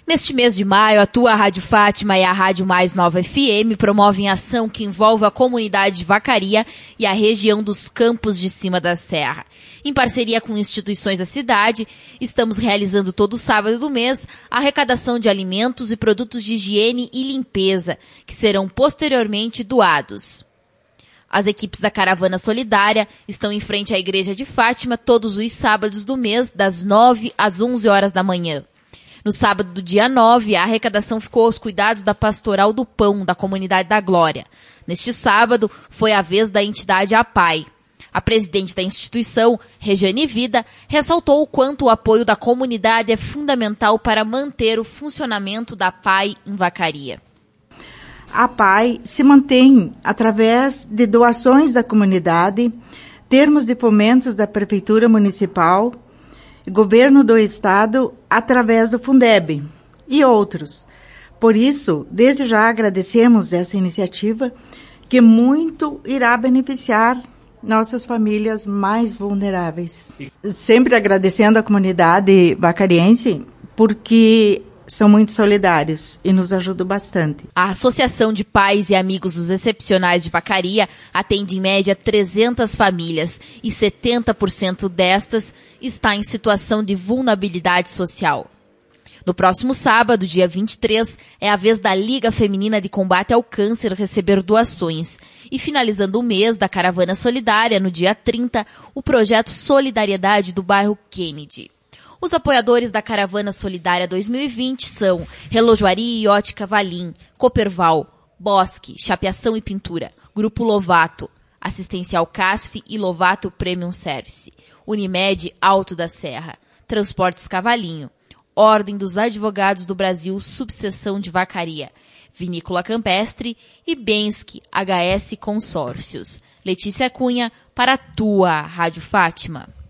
Neste mês de maio, a tua Rádio Fátima e a Rádio Mais Nova FM promovem ação que envolve a comunidade de Vacaria e a região dos Campos de Cima da Serra. Em parceria com instituições da cidade, estamos realizando todo sábado do mês a arrecadação de alimentos e produtos de higiene e limpeza, que serão posteriormente doados. As equipes da Caravana Solidária estão em frente à Igreja de Fátima todos os sábados do mês, das 9 às 11 horas da manhã. No sábado do dia 9, a arrecadação ficou aos cuidados da Pastoral do Pão, da Comunidade da Glória. Neste sábado, foi a vez da entidade APAI. A presidente da instituição, Regiane Vida, ressaltou o quanto o apoio da comunidade é fundamental para manter o funcionamento da APAI em Vacaria. A APAI se mantém através de doações da comunidade, termos de fomentos da Prefeitura Municipal, Governo do Estado, através do Fundeb e outros. Por isso, desde já agradecemos essa iniciativa que muito irá beneficiar nossas famílias mais vulneráveis. Sempre agradecendo a comunidade vacariense, porque são muito solidários e nos ajudam bastante. A Associação de Pais e Amigos dos Excepcionais de Vacaria atende em média 300 famílias e 70% destas está em situação de vulnerabilidade social. No próximo sábado, dia 23, é a vez da Liga Feminina de Combate ao Câncer receber doações. E finalizando o mês da Caravana Solidária, no dia 30, o projeto Solidariedade do bairro Kennedy. Os apoiadores da Caravana Solidária 2020 são Relojoaria e Ótica Valim, Cooperval, Bosque, Chapeação e Pintura, Grupo Lovato, Assistencial Casf e Lovato Premium Service, Unimed Alto da Serra, Transportes Cavalinho, Ordem dos Advogados do Brasil, Subseção de Vacaria, Vinícola Campestre e Bensky HS Consórcios. Letícia Cunha, para a tua Rádio Fátima.